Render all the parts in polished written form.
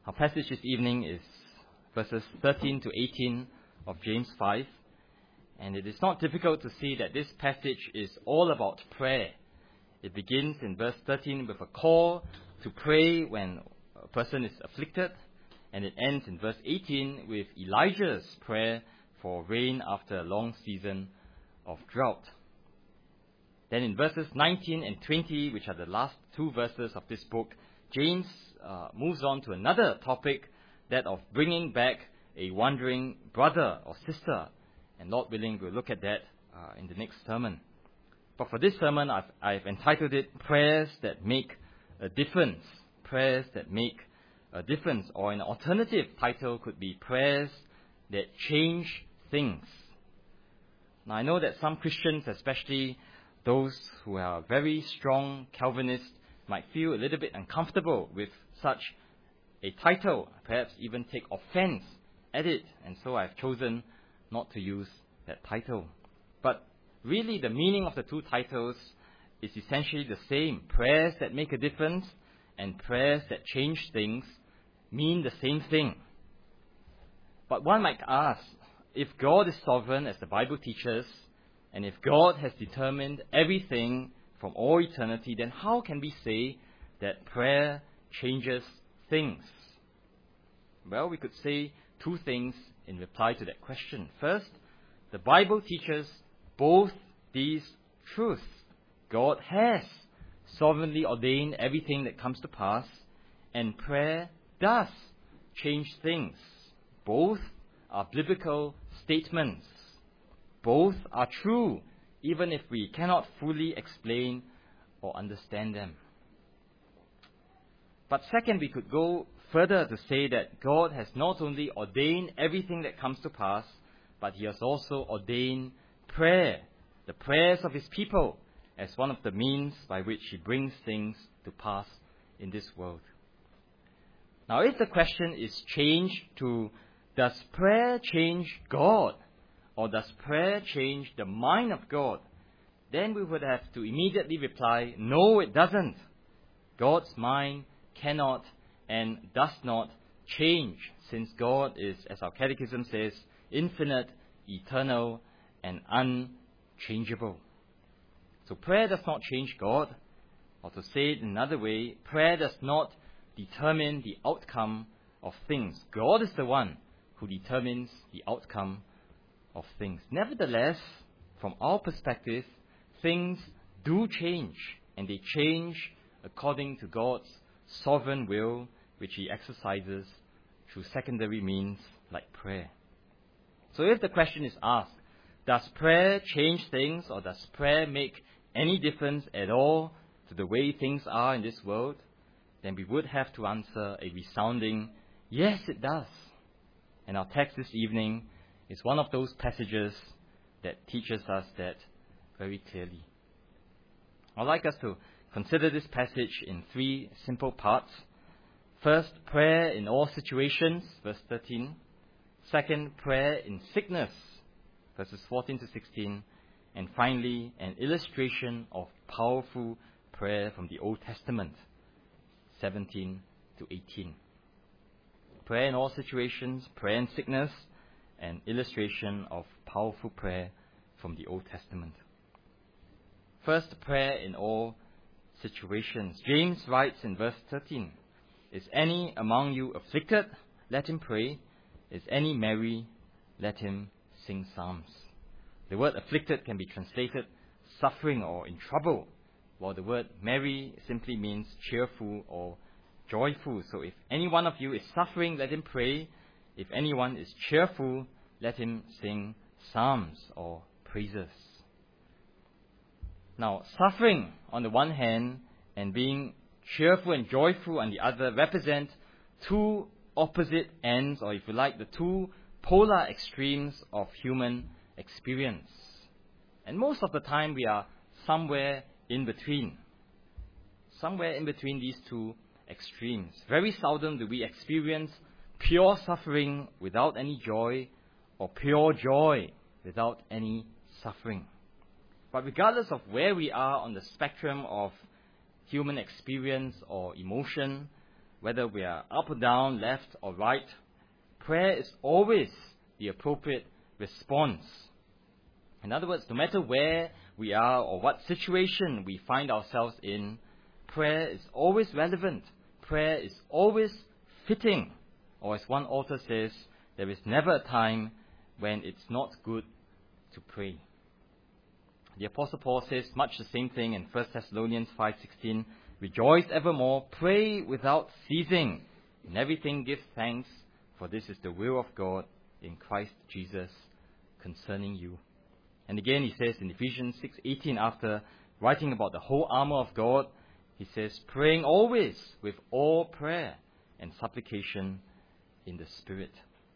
Our passage this evening is verses 13 to 18 of James 5. And it is not difficult to see that this passage is all about prayer. It begins in verse 13 with a call to pray when a person is afflicted. And it ends in verse 18 with Elijah's prayer for rain after a long season of drought. Then in verses 19 and 20, which are the last two verses of this book, James moves on to another topic, that of bringing back a wandering brother or sister. And Lord willing, we'll look at that in the next sermon. But for this sermon, I've entitled it Prayers That Make a Difference. Prayers that make a difference. Or an alternative title could be Prayers That Change Things. Now I know that some Christians, especially those who are very strong Calvinists, might feel a little bit uncomfortable with such a title, perhaps even take offense at it, and so I've chosen not to use that title. But really the meaning of the two titles is essentially the same. Prayers that make a difference and prayers that change things mean the same thing. But one might ask, if God is sovereign, as the Bible teaches, and if God has determined everything from all eternity, then how can we say that prayer changes things? Well, we could say two things in reply to that question. First, the Bible teaches both these truths. God has sovereignly ordained everything that comes to pass, and prayer does change things. Both are biblical statements. Both are true, even if we cannot fully explain or understand them. But second, we could go further to say that God has not only ordained everything that comes to pass, but He has also ordained prayer, the prayers of His people, as one of the means by which He brings things to pass in this world. Now, if the question is changed to, does prayer change God? Or does prayer change the mind of God? Then we would have to immediately reply, no, it doesn't. God's mind cannot and does not change, since God is, as our catechism says, infinite, eternal, and unchangeable. So prayer does not change God, or to say it another way, prayer does not determine the outcome of things. God is the one who determines the outcome of things. Nevertheless, from our perspective, things do change, and they change according to God's sovereign will, which He exercises through secondary means like prayer. So if the question is asked, does prayer change things, or does prayer make any difference at all to the way things are in this world, then we would have to answer a resounding, yes, it does. And our text this evening is one of those passages that teaches us that very clearly. I'd like us to consider this passage in three simple parts. First, prayer in all situations, verse 13. Second, prayer in sickness, verses 14 to 16. And finally, an illustration of powerful prayer from the Old Testament, 17 to 18. Prayer in all situations, prayer in sickness, an illustration of powerful prayer from the Old Testament. First, prayer in all situations. James writes in verse 13, is any among you afflicted? Let him pray. Is any merry? Let him sing psalms. The word afflicted can be translated suffering or in trouble, while the word merry simply means cheerful or joyful. So if any one of you is suffering, let him pray. If anyone is cheerful, let him sing psalms or praises. Now, suffering on the one hand and being cheerful and joyful on the other represent two opposite ends, or if you like, the two polar extremes of human experience. And most of the time we are somewhere in between. Somewhere in between these two extremes. Very seldom do we experience pure suffering without any joy, or pure joy without any suffering. But regardless of where we are on the spectrum of human experience or emotion, whether we are up or down, left or right, prayer is always the appropriate response. In other words, no matter where we are or what situation we find ourselves in, prayer is always relevant. Prayer is always fitting. Or as one author says, there is never a time when it's not good to pray. The Apostle Paul says much the same thing in 1 Thessalonians 5:16. Rejoice evermore, pray without ceasing. In everything give thanks, for this is the will of God in Christ Jesus concerning you. And again he says in Ephesians 6:18, after writing about the whole armor of God, he says, praying always with all prayer and supplication in the Spirit.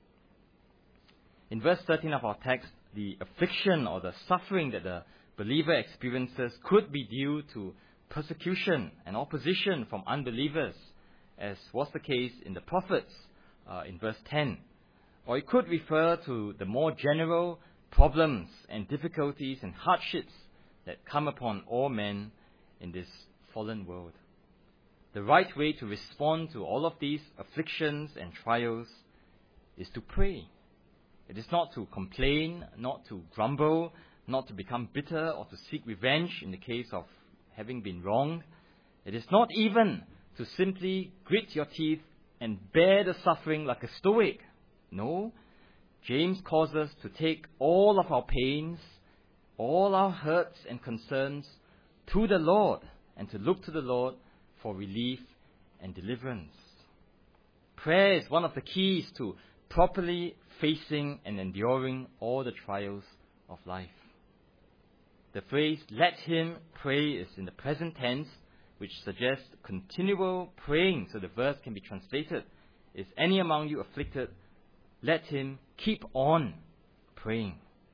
In verse 13 of our text, the affliction or the suffering that the believer experiences could be due to persecution and opposition from unbelievers, as was the case in the prophets in verse 10. Or it could refer to the more general problems and difficulties and hardships that come upon all men in this fallen world. The right way to respond to all of these afflictions and trials is to pray. It is not to complain, not to grumble, not to become bitter or to seek revenge in the case of having been wronged. It is not even to simply grit your teeth and bear the suffering like a stoic. No, James calls us to take all of our pains, all our hurts and concerns to the Lord and to look to the Lord for relief and deliverance. Prayer is one of the keys to properly facing and enduring all the trials of life. The phrase, let him pray, is in the present tense, which suggests continual praying. So the verse can be translated, is any among you afflicted, let him keep on praying.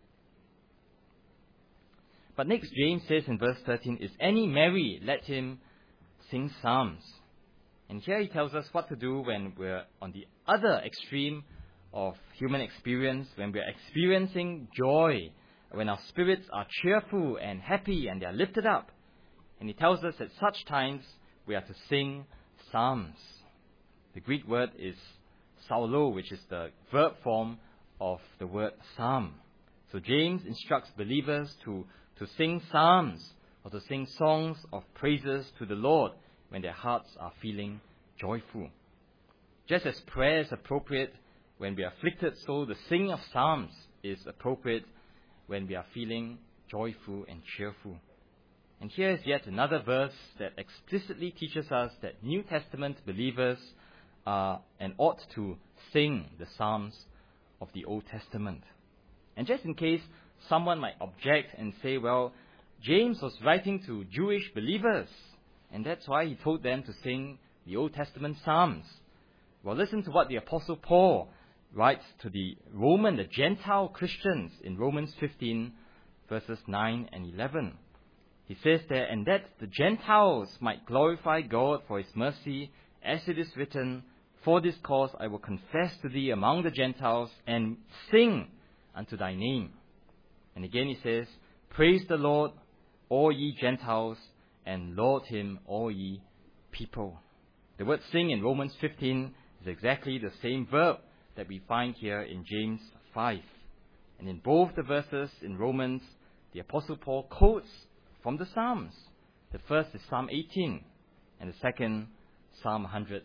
But next, James says in verse 13, is any merry, let him sing psalms. And here he tells us what to do when we're on the other extreme of human experience, when we're experiencing joy, when our spirits are cheerful and happy and they are lifted up. And he tells us at such times we are to sing psalms. The Greek word is psallo, which is the verb form of the word psalm. So James instructs believers to sing psalms or to sing songs of praises to the Lord when their hearts are feeling joyful. Just as prayer is appropriate when we are afflicted, so the singing of psalms is appropriate when we are feeling joyful and cheerful. And here is yet another verse that explicitly teaches us that New Testament believers are and ought to sing the psalms of the Old Testament. And just in case someone might object and say, well, James was writing to Jewish believers, and that's why he told them to sing the Old Testament psalms. Well, listen to what the Apostle Paul writes to the Gentile Christians in Romans 15, verses 9 and 11. He says there, and that the Gentiles might glorify God for his mercy, as it is written, for this cause I will confess to thee among the Gentiles, and sing unto thy name. And again he says, praise the Lord, all ye Gentiles, and laud him, all ye people. The word sing in Romans 15 is exactly the same verb that we find here in James 5. And in both the verses in Romans, the Apostle Paul quotes from the Psalms. The first is Psalm 18, and the second, Psalm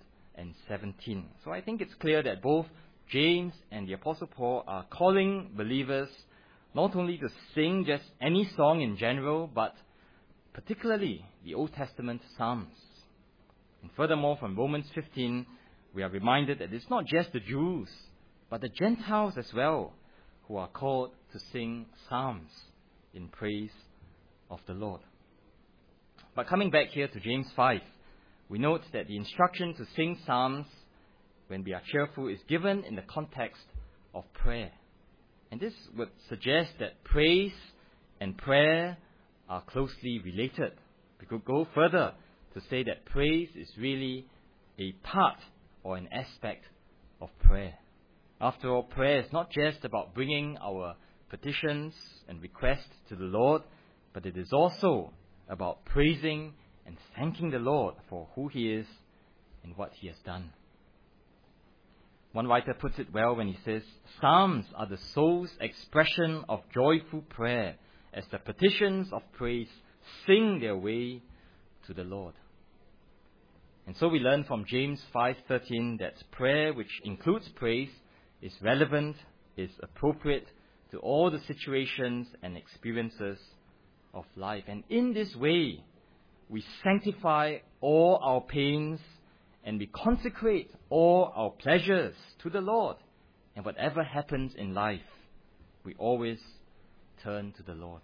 117. So I think it's clear that both James and the Apostle Paul are calling believers not only to sing just any song in general, but particularly the Old Testament Psalms. And furthermore, from Romans 15, we are reminded that it's not just the Jews, but the Gentiles as well, who are called to sing psalms in praise of the Lord. But coming back here to James 5, we note that the instruction to sing psalms when we are cheerful is given in the context of prayer. And this would suggest that praise and prayer are closely related. We could go further to say that praise is really a part or an aspect of prayer. After all, prayer is not just about bringing our petitions and requests to the Lord, but it is also about praising and thanking the Lord for who he is in what he has done. One writer puts it well when he says, Psalms are the soul's expression of joyful prayer as the petitions of praise sing their way to the Lord. And so we learn from James 5:13 that prayer, which includes praise, is relevant, is appropriate to all the situations and experiences of life. And in this way, we sanctify all our pains and we consecrate all our pleasures to the Lord. And whatever happens in life, we always turn to the Lord.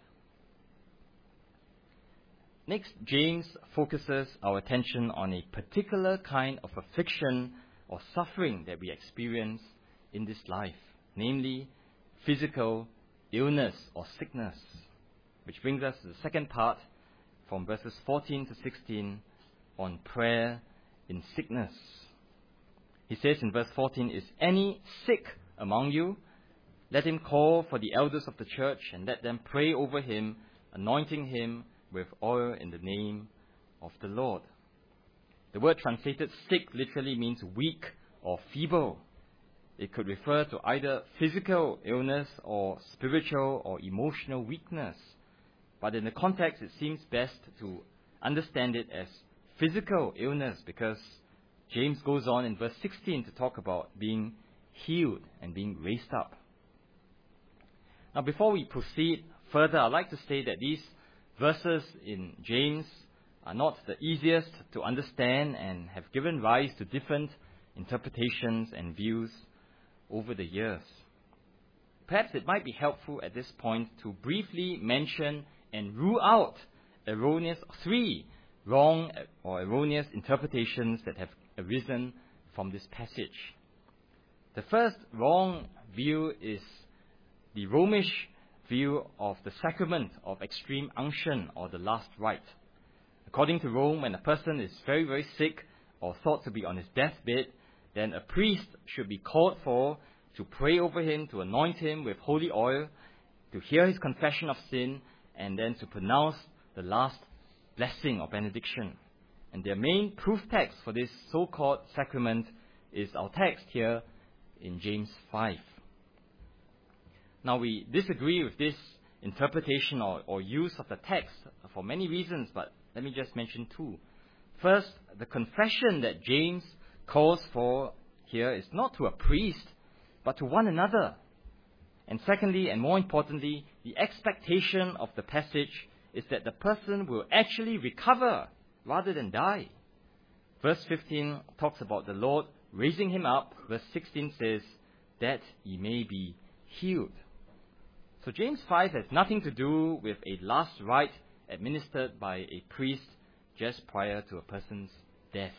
Next, James focuses our attention on a particular kind of affliction or suffering that we experience in this life, namely physical illness or sickness, which brings us to the second part from verses 14 to 16 on prayer in sickness. He says in verse 14, Is any sick among you? Let him call for the elders of the church and let them pray over him, anointing him with oil in the name of the Lord. The word translated sick literally means weak or feeble. It could refer to either physical illness or spiritual or emotional weakness. But in the context, it seems best to understand it as physical illness, because James goes on in verse 16 to talk about being healed and being raised up. Now, before we proceed further, I'd like to say that these verses in James are not the easiest to understand and have given rise to different interpretations and views over the years. Perhaps it might be helpful at this point to briefly mention and rule out three wrong or erroneous interpretations that have arisen from this passage. The first wrong view is the Romish view of the sacrament of extreme unction or the last rite. According to Rome, when a person is very, very sick or thought to be on his deathbed, then a priest should be called for to pray over him, to anoint him with holy oil, to hear his confession of sin, and then to pronounce the last blessing or benediction. And their main proof text for this so-called sacrament is our text here in James 5. Now, we disagree with this interpretation or use of the text for many reasons, but let me just mention two. First, the confession that James calls for here is not to a priest, but to one another. And secondly, and more importantly, the expectation of the passage is that the person will actually recover rather than die. Verse 15 talks about the Lord raising him up. Verse 16 says, that he may be healed. So James 5 has nothing to do with a last rite administered by a priest just prior to a person's death.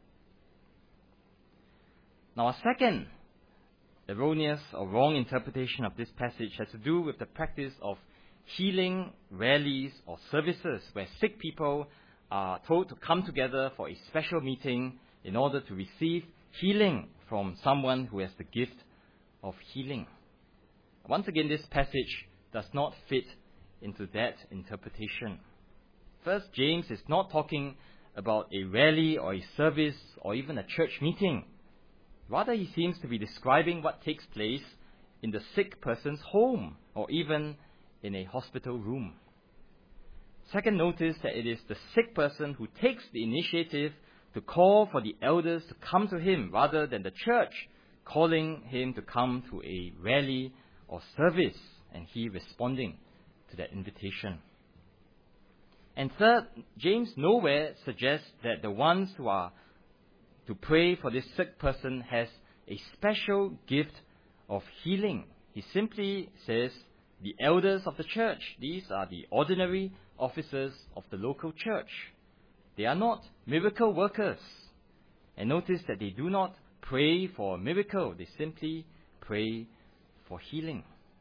Now, a second erroneous or wrong interpretation of this passage has to do with the practice of healing rallies or services where sick people are told to come together for a special meeting in order to receive healing from someone who has the gift of healing. Once again, this passage does not fit into that interpretation. First, James is not talking about a rally or a service or even a church meeting. Rather, he seems to be describing what takes place in the sick person's home or even in a hospital room. Second, notice that it is the sick person who takes the initiative to call for the elders to come to him rather than the church calling him to come to a rally or service, and he responding to that invitation. And third, James nowhere suggests that the ones who are to pray for this sick person has a special gift of healing. He simply says the elders of the church. These are the ordinary officers of the local church. They are not miracle workers. And notice that they do not pray for a miracle. They simply pray for healing.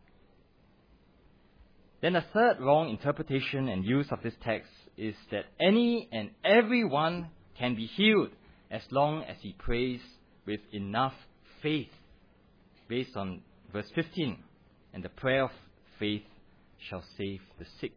Then a third wrong interpretation and use of this text is that any and everyone can be healed as long as he prays with enough faith, based on verse 15, and the prayer of faith shall save the sick.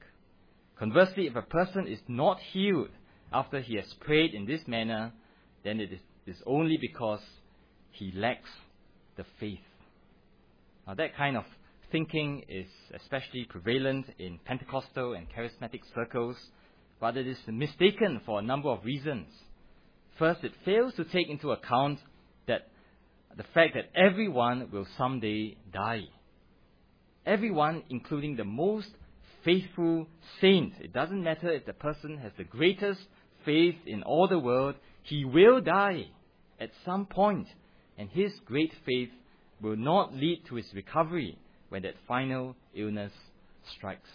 Conversely, if a person is not healed after he has prayed in this manner, then it is only because he lacks the faith. Now, that kind of thinking is especially prevalent in Pentecostal and charismatic circles, but it is mistaken for a number of reasons. First, it fails to take into account that the fact that everyone will someday die. Everyone, including the most faithful saint. It doesn't matter if the person has the greatest faith in all the world, he will die at some point, and his great faith will not lead to his recovery when that final illness strikes.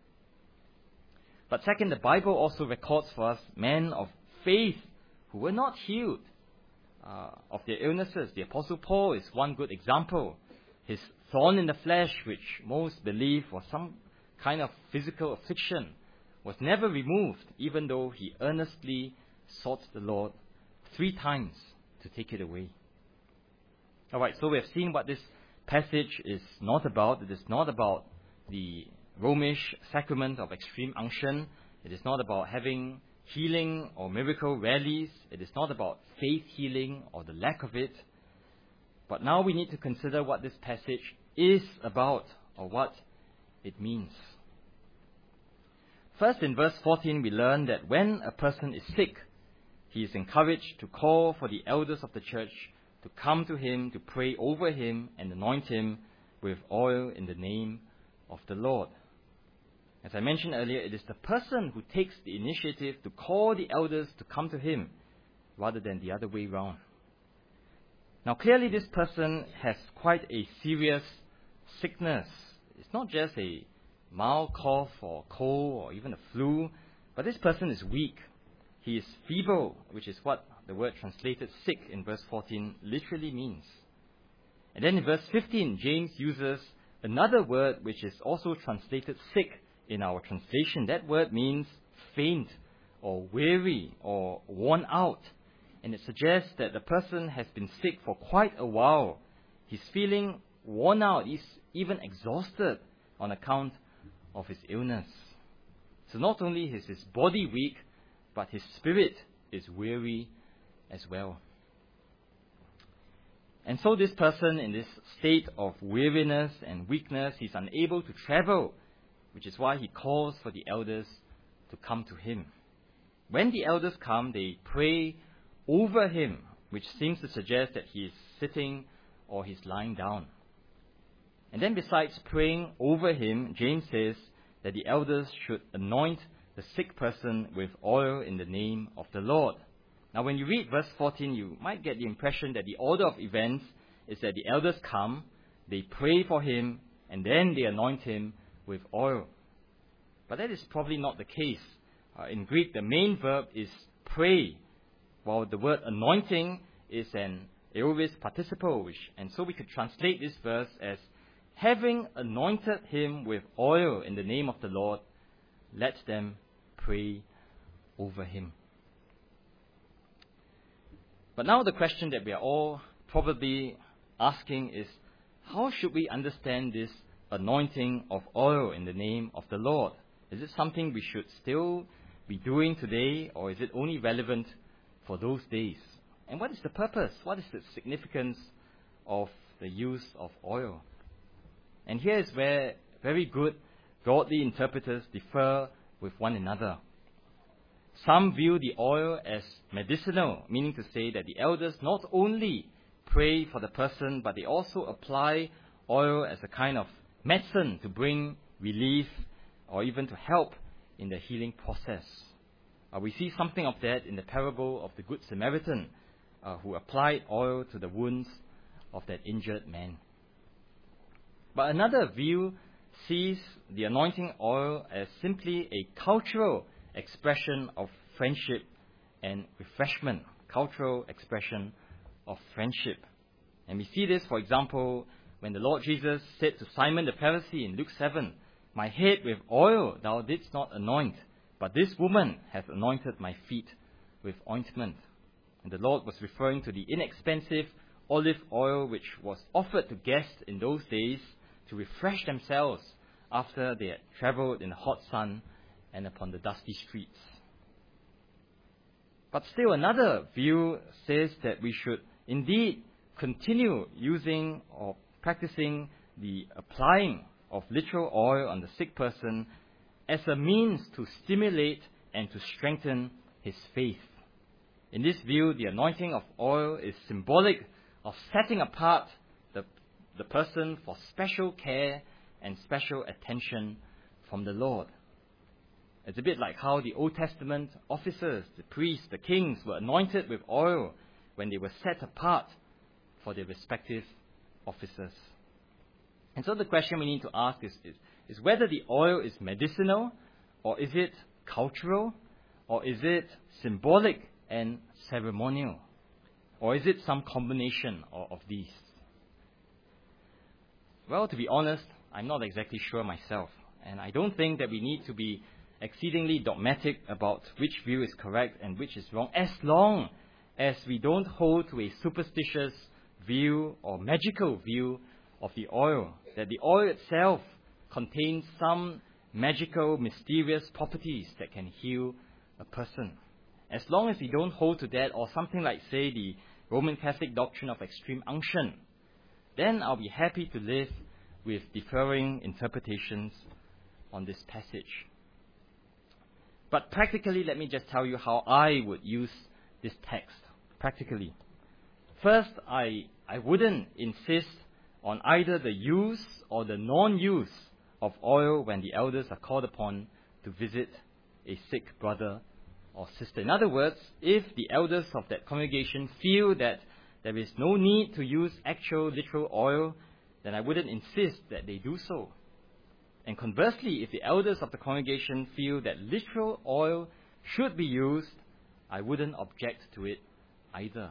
But second, the Bible also records for us men of faith who were not healed of their illnesses. The Apostle Paul is one good example. His thorn in the flesh, which most believe was some kind of physical affliction, was never removed, even though he earnestly sought the Lord 3 times to take it away. Alright, so we have seen what this passage is not about. It is not about the Romish sacrament of extreme unction. It is not about having healing or miracle rallies. It is not about faith healing or the lack of it. But now we need to consider what this passage is about, or what it means. First, in verse 14, we learn that when a person is sick, he is encouraged to call for the elders of the church to come to him, to pray over him and anoint him with oil in the name of the Lord. As I mentioned earlier, it is the person who takes the initiative to call the elders to come to him, rather than the other way round. Now, clearly this person has quite a serious sickness. It's not just a mild cough or cold or even a flu, but this person is weak. He is feeble, which is what the word translated sick in verse 14 literally means. And then in verse 15, James uses another word which is also translated sick in our translation. That word means faint or weary or worn out. And it suggests that the person has been sick for quite a while. He's feeling worn out. He's even exhausted on account of his illness. So not only is his body weak, but his spirit is weary as well. And so this person, in this state of weariness and weakness, he's unable to travel, which is why he calls for the elders to come to him. When the elders come, they pray over him, which seems to suggest that he is sitting or he's lying down. And then besides praying over him, James says that the elders should anoint the sick person with oil in the name of the Lord. Now, when you read verse 14, you might get the impression that the order of events is that the elders come, they pray for him, and then they anoint him with oil. But that is probably not the case. In Greek, the main verb is pray, while the word anointing is an aorist participle, and so we could translate this verse as, having anointed him with oil in the name of the Lord, let them pray over him. But now the question that we are all probably asking is, how should we understand this anointing of oil in the name of the Lord? Is it something we should still be doing today, or is it only relevant for those days? And what is the purpose? What is the significance of the use of oil? And here is where very good godly interpreters differ with one another. Some view the oil as medicinal, meaning to say that the elders not only pray for the person, but they also apply oil as a kind of medicine to bring relief or even to help in the healing process. We see something of that in the parable of the Good Samaritan, who applied oil to the wounds of that injured man. But another view sees the anointing oil as simply a cultural expression of friendship and refreshment. Cultural expression of friendship. And we see this, for example, when the Lord Jesus said to Simon the Pharisee in Luke 7, "My head with oil thou didst not anoint, but this woman hath anointed my feet with ointment." And the Lord was referring to the inexpensive olive oil which was offered to guests in those days to refresh themselves after they had traveled in the hot sun and upon the dusty streets. But still another view says that we should indeed continue using or practicing the applying of literal oil on the sick person as a means to stimulate and to strengthen his faith. In this view, the anointing of oil is symbolic of setting apart the person for special care and special attention from the Lord. It's a bit like how the Old Testament officers, the priests, the kings, were anointed with oil when they were set apart for their respective offices. And so the question we need to ask is whether the oil is medicinal, or is it cultural, or is it symbolic and ceremonial, or is it some combination of these? Well, to be honest, I'm not exactly sure myself, and I don't think that we need to be exceedingly dogmatic about which view is correct and which is wrong, as long as we don't hold to a superstitious view or magical view of the oil, that the oil itself contains some magical, mysterious properties that can heal a person. As long as we don't hold to that, or something like, say, the Roman Catholic doctrine of extreme unction, then I'll be happy to live with differing interpretations on this passage. But practically, let me just tell you how I would use this text. Practically. First, I wouldn't insist on either the use or the non-use of oil when the elders are called upon to visit a sick brother or sister. In other words, if the elders of that congregation feel that there is no need to use actual literal oil, then I wouldn't insist that they do so. And conversely, if the elders of the congregation feel that literal oil should be used, I wouldn't object to it either.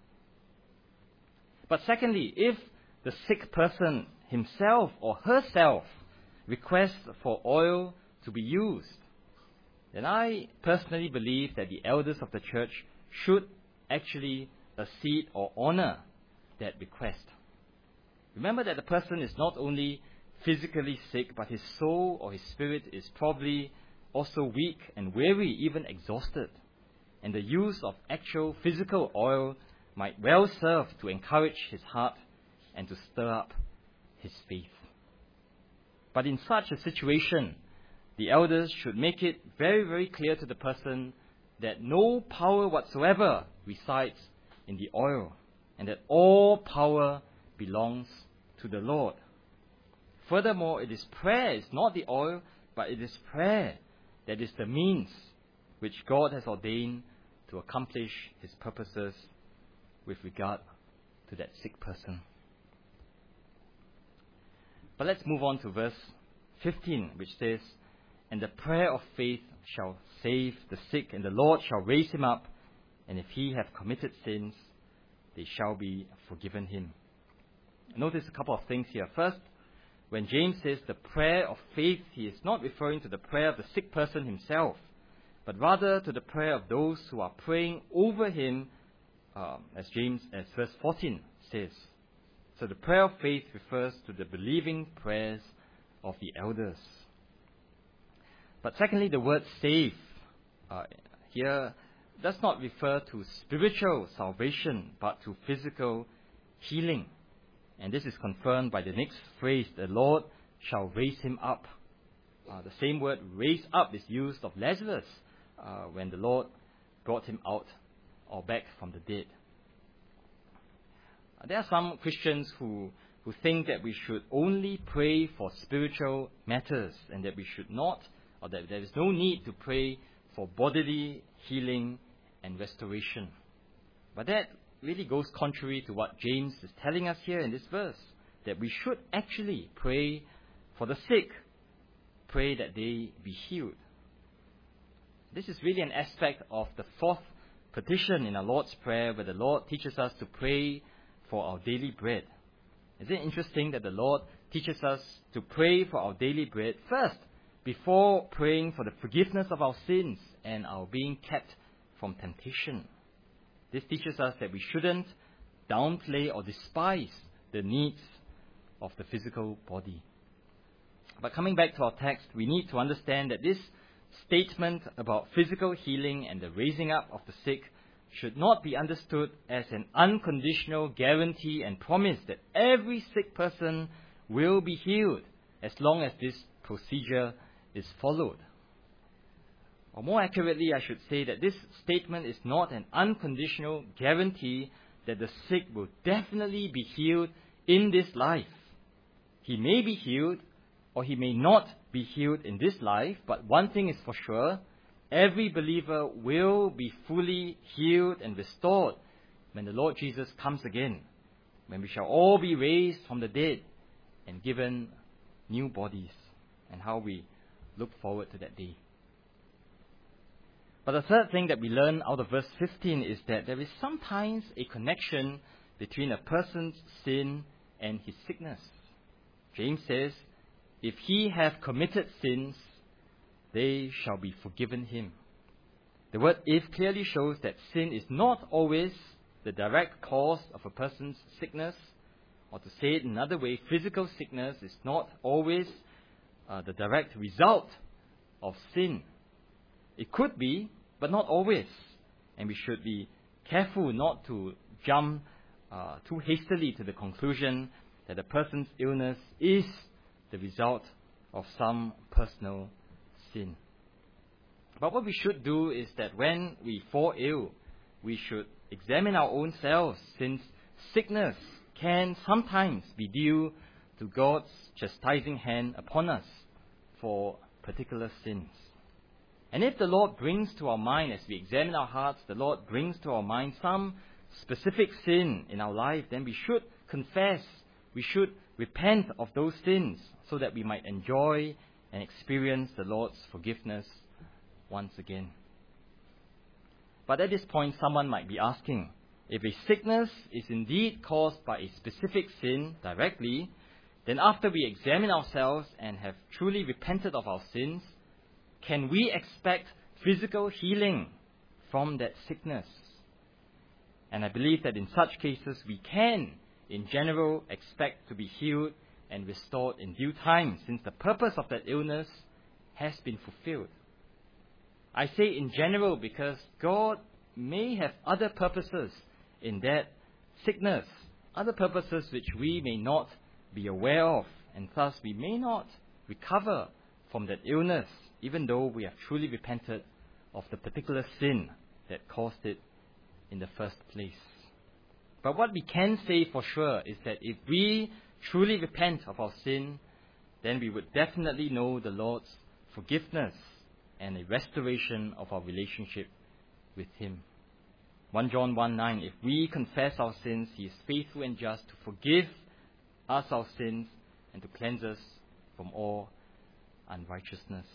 But secondly, if the sick person himself or herself requests for oil to be used, then I personally believe that the elders of the church should actually accede or honor that request. Remember that the person is not only physically sick, but his soul or his spirit is probably also weak and weary, even exhausted. And the use of actual physical oil might well serve to encourage his heart and to stir up his faith. But in such a situation, the elders should make it very, very clear to the person that no power whatsoever resides in the oil, and that all power belongs to the Lord. Furthermore, it is prayer, it's not the oil, but it is prayer that is the means which God has ordained to accomplish his purposes with regard to that sick person. But let's move on to verse 15, which says, "And the prayer of faith shall save the sick, and the Lord shall raise him up, and if he have committed sins, they shall be forgiven him." Notice a couple of things here. First, when James says the prayer of faith, he is not referring to the prayer of the sick person himself, but rather to the prayer of those who are praying over him, as verse 14 says. So the prayer of faith refers to the believing prayers of the elders. But secondly, the word save here does not refer to spiritual salvation, but to physical healing. And this is confirmed by the next phrase, "The Lord shall raise him up." The same word raise up is used of Lazarus when the Lord brought him out or back from the dead. There are some Christians who think that we should only pray for spiritual matters, and that we should not, or that there is no need to pray for bodily healing and restoration. But that really goes contrary to what James is telling us here in this verse, that we should actually pray for the sick, pray that they be healed. This is really an aspect of the fourth petition in our Lord's Prayer, where the Lord teaches us to pray for our daily bread. Is it interesting that the Lord teaches us to pray for our daily bread first, before praying for the forgiveness of our sins and our being kept from temptation? This teaches us that we shouldn't downplay or despise the needs of the physical body. But coming back to our text, we need to understand that this statement about physical healing and the raising up of the sick should not be understood as an unconditional guarantee and promise that every sick person will be healed as long as this procedure is followed. Or more accurately, I should say that this statement is not an unconditional guarantee that the sick will definitely be healed in this life. He may be healed or he may not be healed in this life, but one thing is for sure, every believer will be fully healed and restored when the Lord Jesus comes again, when we shall all be raised from the dead and given new bodies, and how we look forward to that day. But the third thing that we learn out of verse 15 is that there is sometimes a connection between a person's sin and his sickness. James says, if he have committed sins, they shall be forgiven him. The word if clearly shows that sin is not always the direct cause of a person's sickness, or to say it another way, physical sickness is not always the direct result of sin. It could be, but not always. And we should be careful not to jump too hastily to the conclusion that a person's illness is the result of some personal sin. But what we should do is that when we fall ill, we should examine our own selves, since sickness can sometimes be due to God's chastising hand upon us for particular sins. And if the Lord brings to our mind, as we examine our hearts, the Lord brings to our mind some specific sin in our life, then we should confess, we should repent of those sins so that we might enjoy and experience the Lord's forgiveness once again. But at this point, someone might be asking, if a sickness is indeed caused by a specific sin directly, then after we examine ourselves and have truly repented of our sins, can we expect physical healing from that sickness? And I believe that in such cases we can, in general, expect to be healed and restored in due time, since the purpose of that illness has been fulfilled. I say in general because God may have other purposes in that sickness, other purposes which we may not be aware of, and thus we may not recover from that illness, even though we have truly repented of the particular sin that caused it in the first place. But what we can say for sure is that if we truly repent of our sin, then we would definitely know the Lord's forgiveness and a restoration of our relationship with Him. 1 John 1:9, if we confess our sins, He is faithful and just to forgive us our sins and to cleanse us from all unrighteousness.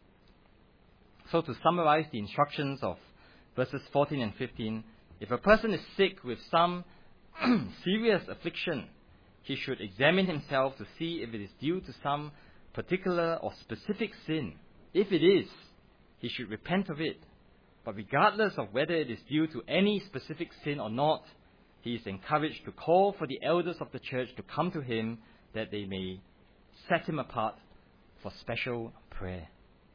So to summarize the instructions of verses 14 and 15, if a person is sick with some serious affliction, he should examine himself to see if it is due to some particular or specific sin. If it is, he should repent of it. But regardless of whether it is due to any specific sin or not, he is encouraged to call for the elders of the church to come to him that they may set him apart for special prayer.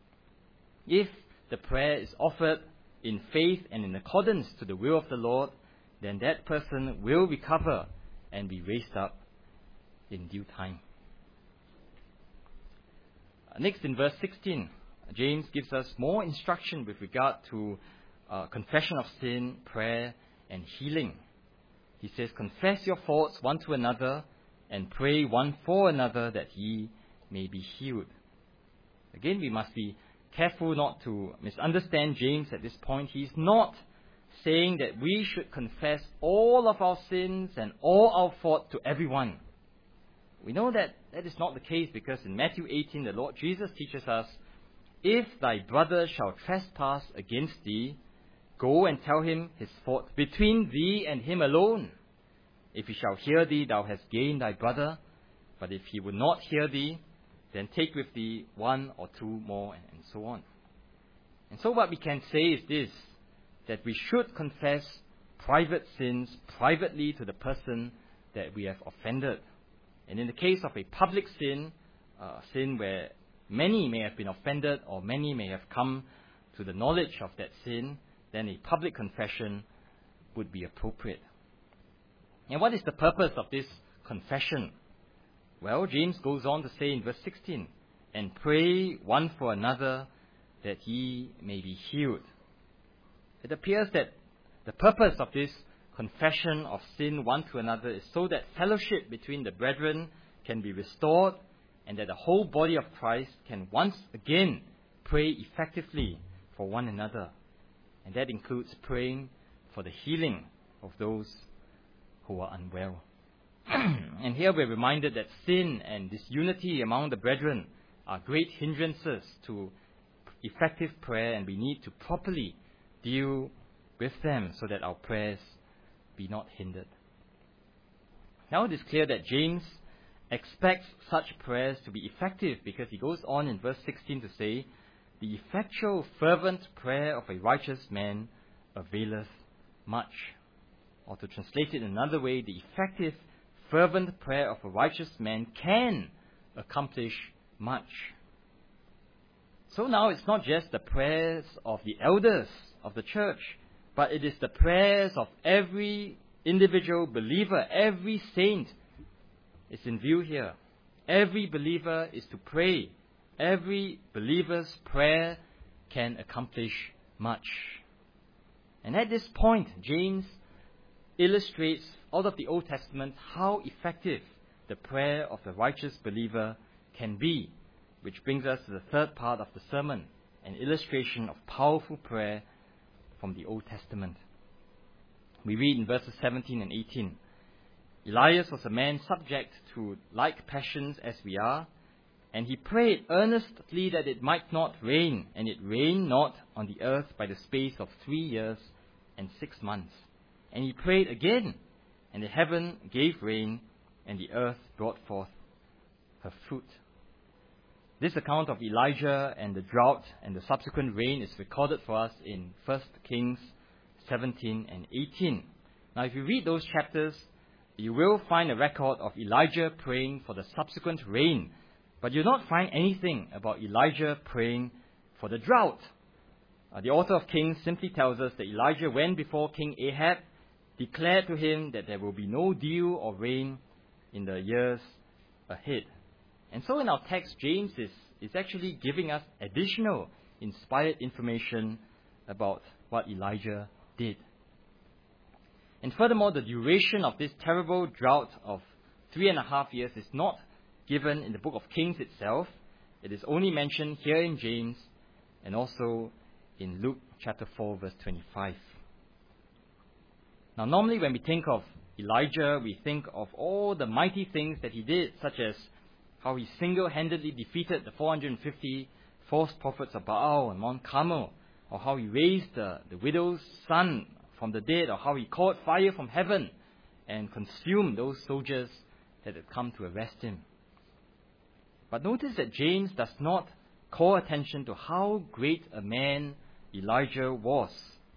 If the prayer is offered in faith and in accordance to the will of the Lord, then that person will recover and be raised up in due time. Next, in verse 16, James gives us more instruction with regard to confession of sin, prayer, and healing. He says, confess your faults one to another and pray one for another that ye may be healed. Again, we must be careful not to misunderstand James at this point. He's not saying that we should confess all of our sins and all our faults to everyone. We know that that is not the case because in Matthew 18, the Lord Jesus teaches us, if thy brother shall trespass against thee, go and tell him his fault between thee and him alone. If he shall hear thee, thou hast gained thy brother. But if he will not hear thee, then take with thee one or two more, and so on. And so what we can say is this, that we should confess private sins privately to the person that we have offended. And in the case of a public sin, sin where many may have been offended or many may have come to the knowledge of that sin, then a public confession would be appropriate. And what is the purpose of this confession? Well, James goes on to say in verse 16, "And pray one for another that ye may be healed." It appears that the purpose of this confession of sin one to another is so that fellowship between the brethren can be restored and that the whole body of Christ can once again pray effectively for one another. And that includes praying for the healing of those who are unwell. And here we're reminded that sin and disunity among the brethren are great hindrances to effective prayer, and we need to properly deal with them so that our prayers be not hindered. Now it is clear that James expects such prayers to be effective because he goes on in verse 16 to say, "The effectual fervent prayer of a righteous man availeth much." Or to translate it another way, the effective fervent prayer of a righteous man can accomplish much. So now it's not just the prayers of the elders of the church, but it is the prayers of every individual believer, every saint is in view here. Every believer is to pray. Every believer's prayer can accomplish much. And at this point, James illustrates out of the Old Testament how effective the prayer of the righteous believer can be, which brings us to the third part of the sermon, an illustration of powerful prayer from the Old Testament. We read in verses 17 and 18, "Elias was a man subject to like passions as we are, and he prayed earnestly that it might not rain, and it rained not on the earth by the space of 3 years and 6 months. And he prayed again, and the heaven gave rain, and the earth brought forth her fruit." This account of Elijah and the drought and the subsequent rain is recorded for us in 1 Kings 17 and 18. Now, if you read those chapters, you will find a record of Elijah praying for the subsequent rain, but you'll not find anything about Elijah praying for the drought. The author of Kings simply tells us that Elijah went before King Ahab, declared to him that there will be no dew or rain in the years ahead. And so in our text, James is actually giving us additional inspired information about what Elijah did. And furthermore, the duration of this terrible drought of 3.5 years is not given in the book of Kings itself. It is only mentioned here in James and also in Luke chapter 4, verse 25. Now, normally when we think of Elijah, we think of all the mighty things that he did, such as how he single-handedly defeated the 450 false prophets of Baal on Mount Carmel, or how he raised the widow's son from the dead, or how he called fire from heaven and consumed those soldiers that had come to arrest him. But notice that James does not call attention to how great a man Elijah was,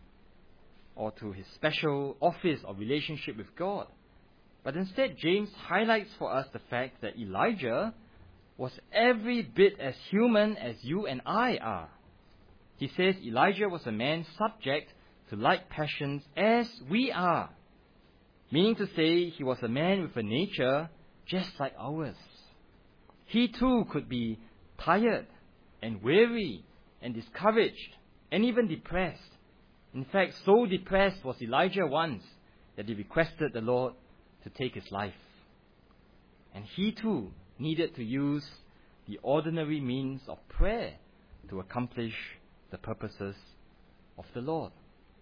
or to his special office or relationship with God. But instead, James highlights for us the fact that Elijah was every bit as human as you and I are. He says Elijah was a man subject to like passions as we are, meaning to say he was a man with a nature just like ours. He too could be tired and weary and discouraged and even depressed. In fact, so depressed was Elijah once that he requested the Lord to take his life. And he too needed to use the ordinary means of prayer to accomplish the purposes of the Lord.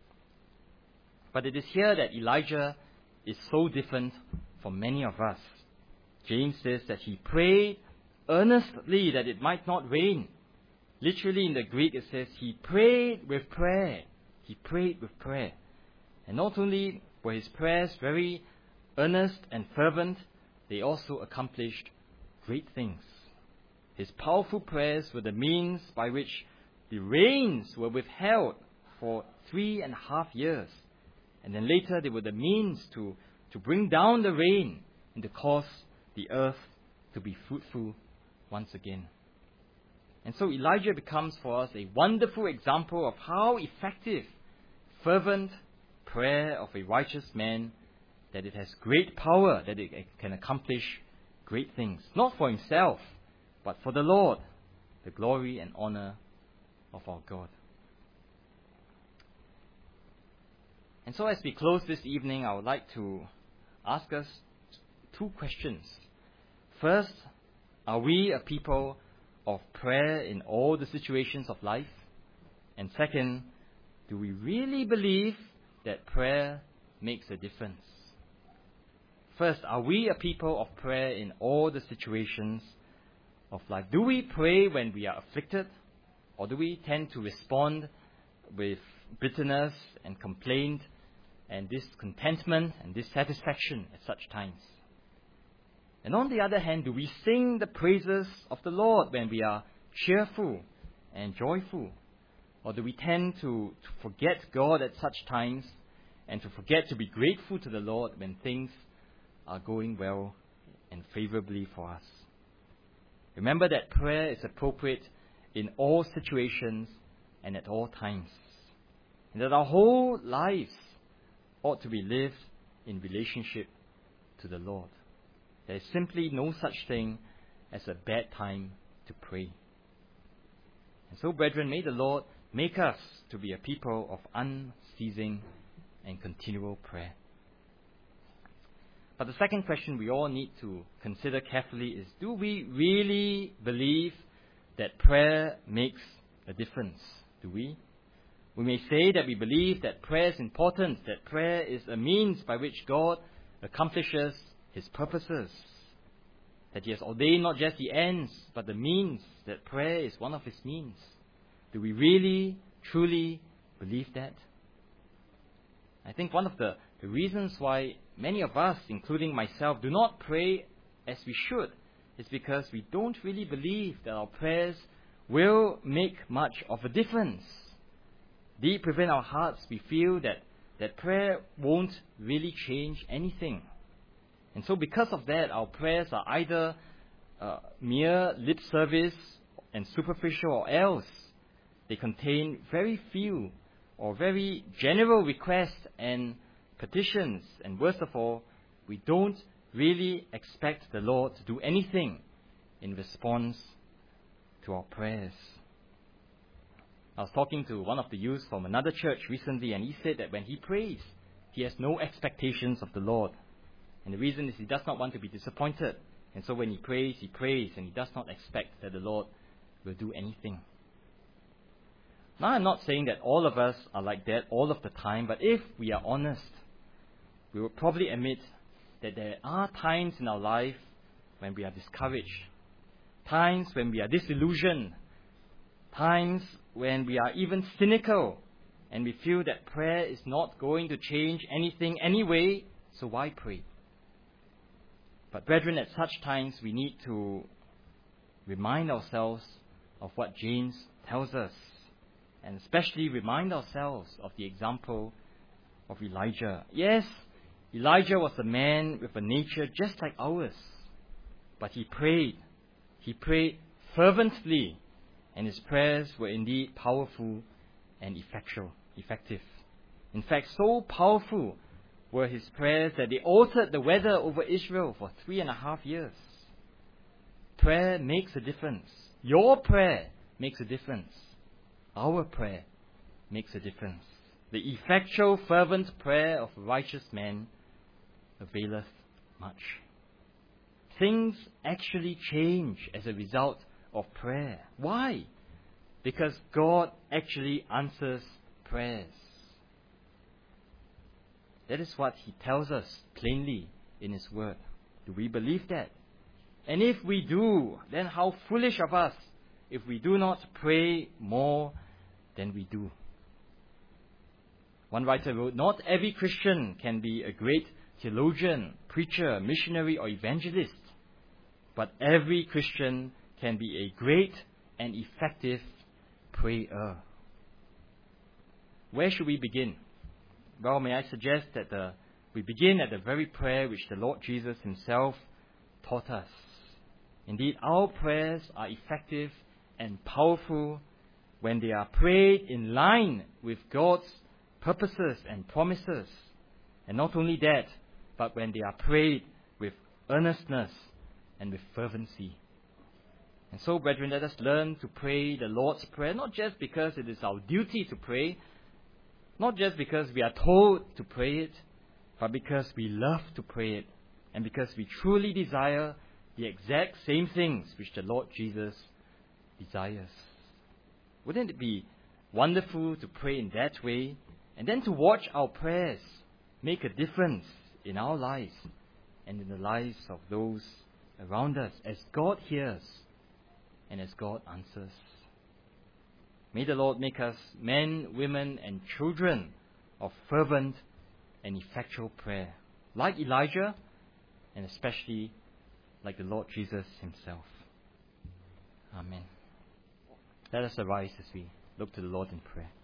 But it is here that Elijah is so different from many of us. James says that he prayed earnestly that it might not rain. Literally in the Greek it says he prayed with prayer. He prayed with prayer. And not only were his prayers very earnest and fervent, they also accomplished great things. His powerful prayers were the means by which the rains were withheld for 3.5 years. And then later they were the means to bring down the rain and to cause the earth to be fruitful once again. And so Elijah becomes for us a wonderful example of how effective fervent prayer of a righteous man, that it has great power, that it can accomplish great things, not for himself, but for the Lord, the glory and honor of our God. And so as we close this evening, I would like to ask us two questions. First, are we a people of prayer in all the situations of life? And second, do we really believe that prayer makes a difference? First, are we a people of prayer in all the situations of life? Do we pray when we are afflicted? Or do we tend to respond with bitterness and complaint and discontentment and dissatisfaction at such times? And on the other hand, do we sing the praises of the Lord when we are cheerful and joyful? Or do we tend to forget God at such times and to forget to be grateful to the Lord when things are going well and favorably for us? Remember that prayer is appropriate in all situations and at all times, and that our whole lives ought to be lived in relationship to the Lord. There is simply no such thing as a bad time to pray. And so, brethren, may the Lord make us to be a people of unceasing and continual prayer. But the second question we all need to consider carefully is, do we really believe that prayer makes a difference? Do we? We may say that we believe that prayer is important, that prayer is a means by which God accomplishes His purposes, that He has ordained not just the ends, but the means, that prayer is one of His means. Do we really, truly believe that? I think one of the reasons why many of us, including myself, do not pray as we should is because we don't really believe that our prayers will make much of a difference. Deep within our hearts, we feel that prayer won't really change anything. And so because of that, our prayers are either mere lip service and superficial, or else they contain very few or very general requests and petitions. And worst of all, we don't really expect the Lord to do anything in response to our prayers. I was talking to one of the youths from another church recently, and he said that when he prays, he has no expectations of the Lord. And the reason is he does not want to be disappointed. And so when he prays, and he does not expect that the Lord will do anything. Now, I'm not saying that all of us are like that all of the time, but if we are honest, we will probably admit that there are times in our life when we are discouraged, times when we are disillusioned, times when we are even cynical, and we feel that prayer is not going to change anything anyway, so why pray? But brethren, at such times we need to remind ourselves of what James tells us, and especially remind ourselves of the example of Elijah. Yes, Elijah was a man with a nature just like ours, but he prayed fervently, and his prayers were indeed powerful and effective. In fact, so powerful were his prayers that they altered the weather over Israel for 3.5 years. Prayer makes a difference. Your prayer makes a difference. Our prayer makes a difference. The effectual, fervent prayer of a righteous man availeth much. Things actually change as a result of prayer. Why? Because God actually answers prayers. That is what He tells us plainly in His Word. Do we believe that? And if we do, then how foolish of us if we do not pray more than we do. One writer wrote, "Not every Christian can be a great theologian, preacher, missionary, or evangelist, but every Christian can be a great and effective prayer." Where should we begin? Well, may I suggest that we begin at the very prayer which the Lord Jesus Himself taught us. Indeed, our prayers are effective and powerful when they are prayed in line with God's purposes and promises. And not only that, but when they are prayed with earnestness and with fervency. And so, brethren, let us learn to pray the Lord's Prayer, not just because it is our duty to pray, not just because we are told to pray it, but because we love to pray it, and because we truly desire the exact same things which the Lord Jesus desires. Wouldn't it be wonderful to pray in that way, and then to watch our prayers make a difference in our lives and in the lives of those around us, as God hears and as God answers? May the Lord make us men, women, and children of fervent and effectual prayer, like Elijah, and especially like the Lord Jesus himself. Amen. Let us arise as we look to the Lord in prayer.